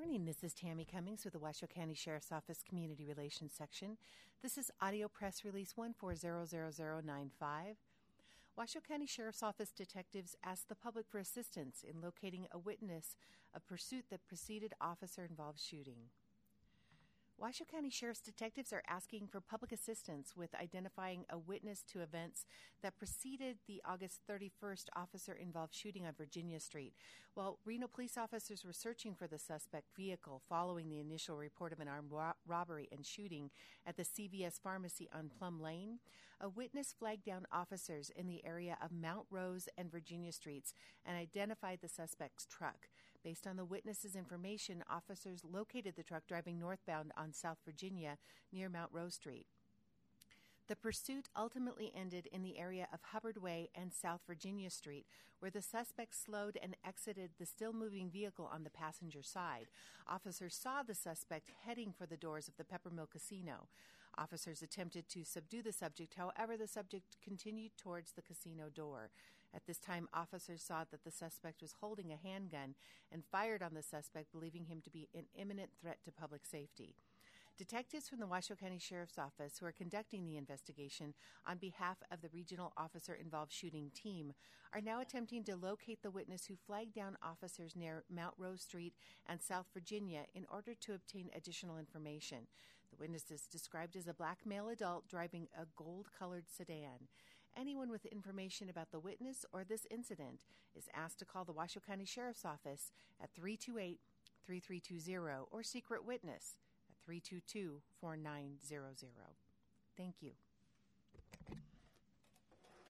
morning. This is Tammy Cummings with the Washoe County Sheriff's Office Community Relations Section. This is Audio Press Release 1400095. Washoe County Sheriff's Office detectives asked the public for assistance in locating a witness of pursuit that preceded officer-involved shooting. Washoe County Sheriff's detectives are asking for public assistance with identifying a witness to events that preceded the August 31st officer-involved shooting on Virginia Street. While Reno police officers were searching for the suspect vehicle following the initial report of an armed robbery and shooting at the CVS Pharmacy on Plum Lane, a witness flagged down officers in the area of Mount Rose and Virginia Streets and identified the suspect's truck. Based on the witness's information, officers located the truck driving northbound on South Virginia near Mount Rose Street. The pursuit ultimately ended in the area of Hubbard Way and South Virginia Street, where the suspect slowed and exited the still-moving vehicle on the passenger side. Officers saw the suspect heading for the doors of the Peppermill Casino. Officers attempted to subdue the subject. However, the subject continued towards the casino door. At this time, officers saw that the suspect was holding a handgun and fired on the suspect, believing him to be an imminent threat to public safety. Detectives from the Washoe County Sheriff's Office, who are conducting the investigation on behalf of the Regional Officer-Involved Shooting Team, are now attempting to locate the witness who flagged down officers near Mount Rose Street and South Virginia in order to obtain additional information. The witness is described as a black male adult driving a gold-colored sedan. Anyone with information about the witness or this incident is asked to call the Washoe County Sheriff's Office at 328-3320 or Secret Witness at 322-4900. Thank you.